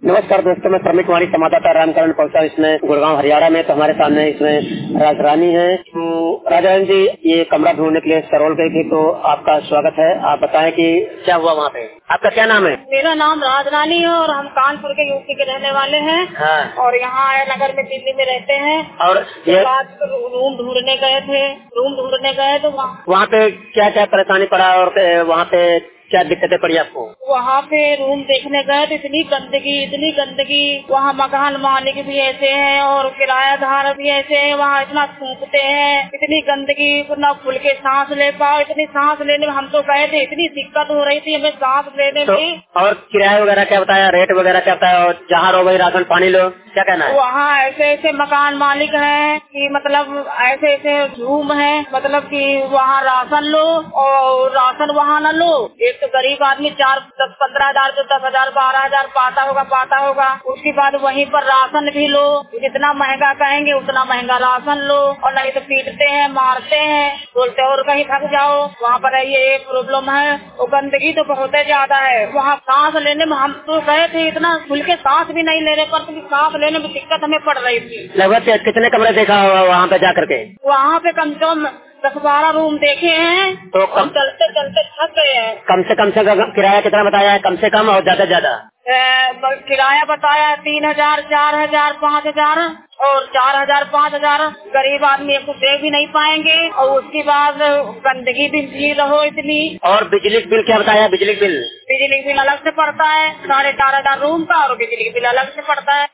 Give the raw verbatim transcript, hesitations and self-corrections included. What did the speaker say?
नमस्कार दोस्तों, मैं प्रमिक वाणी संवाददाता रामकरण पहुंचा इसमें गुड़गांव हरियाणा में। तो हमारे सामने इसमें राजरानी है। तो राजरानी जी, ये कमरा ढूंढने के लिए सरोल गई थी, तो आपका स्वागत है। आप बताएं कि क्या हुआ वहाँ पे। आपका क्या नाम है? मेरा नाम राजरानी है और हम कानपुर के यूपी के रहने वाले हैं। हाँ। और यहाँ नगर में दिल्ली में रहते हैं। और ये बाद रूम ढूंढने गए थे रूम ढूंढने गए तो वहाँ पे क्या क्या परेशानी पड़ा और वहाँ पे क्या दिक्कतें पड़ी आपको? वहाँ पे रूम देखने गए तो इतनी गंदगी इतनी गंदगी वहाँ मकान मालिक भी ऐसे हैं और किरायादार भी ऐसे हैं। वहाँ इतना थूकते हैं, इतनी गंदगी, ना खुल के सांस ले पाओ। इतनी सांस लेने में हम तो गए थे, इतनी दिक्कत हो रही थी हमें सांस लेने तो, में। और किराया वगैरह क्या बताया, रेट वगैरह क्या बताया? और जहाँ रहो वही राशन पानी लो, क्या कहना है? वहाँ ऐसे ऐसे मकान मालिक हैं कि मतलब ऐसे ऐसे रूम है, मतलब कि वहाँ राशन लो और राशन वहाँ न लो। एक तो गरीब आदमी चार दस पंद्रह हजार जो दस हजार बारह हजार पाता होगा पाता होगा उसके बाद वहीं पर राशन भी लो। जितना महंगा कहेंगे उतना महंगा राशन लो, और नहीं तो पीटते हैं, मारते हैं, बोलते और कहीं थक जाओ। वहाँ पर ये प्रॉब्लम है। और गंदगी तो बहुत ज्यादा है। वहाँ सांस लेने में हम तो गए थे, इतना खुल के सांस भी नहीं ले रहे, पर सांस लेने में दिक्कत हमें पड़ रही थी। लगभग कितने कमरे देखा वहाँ पे जा करके? वहाँ पे कम से कम दस बारह रूम देखे हैं। तो हम चलते चलते थक गए हैं। कम से कम से किराया कितना बताया है? कम से कम और ज्यादा ज्यादा? किराया बताया है तीन हजार चार हजार पाँच हजार और चार हजार पाँच हजार। गरीब आदमी को दे भी नहीं पाएंगे। और उसके बाद गंदगी भी भी रहो इतनी। और बिजली बिल क्या बताया? बिजली बिल बिजली बिल अलग से पड़ता है, साढ़े चार हजार रूम का और बिजली बिल अलग से पड़ता है।